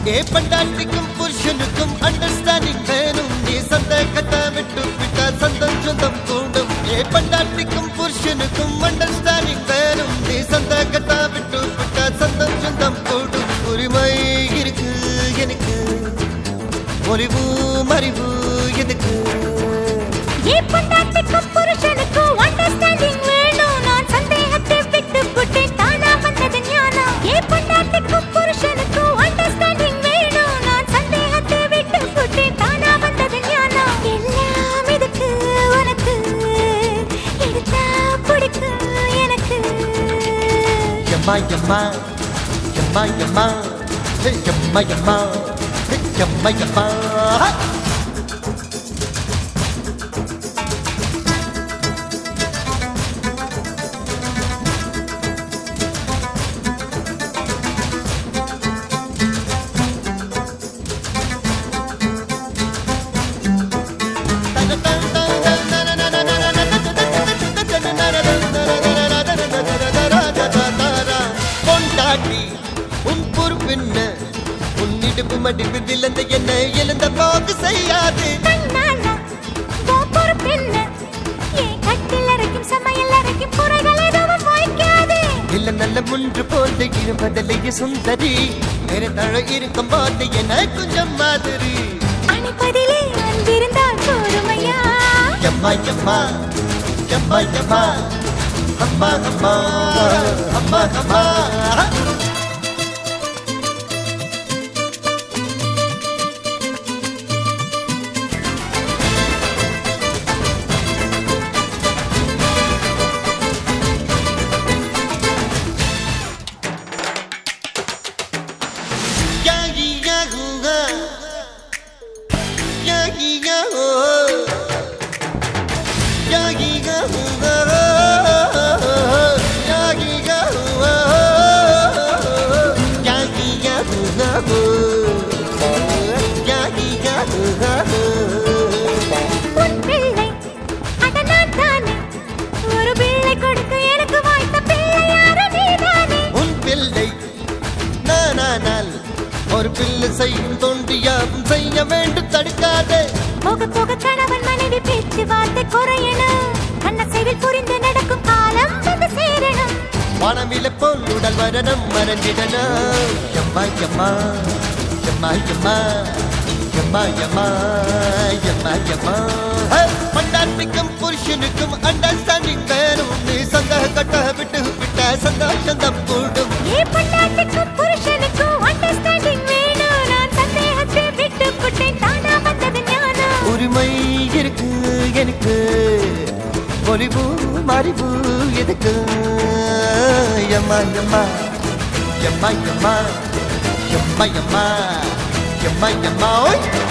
ஏ பண்டாட்டிக்கும் புருஷனுக்கும் understanding வேணும். நீ சந்தேகத்தை விட்டு விட்டா சொந்தம் சொந்தம் கூடும். ஏ பண்டாட்டிக்கும் புருஷனுக்கும் அண்டர்ஸ்டாண்டிங் வேணும். நீ சந்தேகத்தை விட்டு விட்டா சொந்தம் சொந்தம் கூடும். உரிமை இருக்கு எனக்கு, ஒளிவு மறிவு எதுக்கு? ஏ பண்டாட்டிக்கும் புருஷனுக்கும் அண்டர்ஸ்டாண்டிங் வேணும். நான் சந்தேகத்தை விட்டு விட்டேன், தானா வந்தது ஞானம். ஏ பண்டாட்டிக்கும் புருஷனுக்கும் அண்டர்ஸ்டாண்டிங் வேணும். நான் சந்தேகத்தை விட்டு விட்டேன், தானா வந்தது ஞானம். எல்லாம் இதுக்கு உனக்கு, எடுத்தா பிடிக்கும் எனக்கு. யம்மா யம்மா யம்மா யம்மா யம்மா யம்மா யம்மா யம்மா. உன் பொறுப்பென்ன? உன்னிடுப்பு மடிப்பு விழுந்த என்ன எழுந்த போக்கு செய்யாது. இல்ல நல்ல முன்று போல இருப்பதிலேயே சுந்தரி, வேற தழ இருக்கும் போது என கொஞ்சம் மாதிரி. அணைப்பதிலே அன்பிருந்தால் போதுமையா? யம்மா யம்மா யம்மா யம்மா அம்மா அம்மா அம்மா அம்மா. ஒரு பிள்ளை செய்யும் தோன்றியாவும் செய்ய வேண்டும், தடுக்காதே. போக போக கணவன் மனைவி பேச்சு வார்த்தை குறையணும். கண்ணசைவில் புரிந்து நடக்கும் காலம் வந்து சேரணும். வானவில போல் உடல் வரணும், மறந்திடணும். யம்மா யம்மா யம்மா யம்மா யம்மா யம்மா யம்மா யம்மா. பண்டாட்டிக்கும் புருஷனுக்கும் அண்டர்ஸ்டாண்டிங் வேணும். நீ சந்தேக கட்ட விட்டு விட்ட சந்தோஷம் தான் கூடும். ஏ பண்டாட்டிக்கும் புருஷனுக்கும் அண்டர்ஸ்டாண்டிங் வேணும். நான் சந்தேகத்தை விட்டு விட்டேன், தானா வந்தது ஞானம். உரிமை இருக்கு எனக்கு, ஒளிவு மறிவு எதுக்கு? யம்மா யம்மா யம்மா யம்மா யம்மா யம்மா யம்மா யம்மா.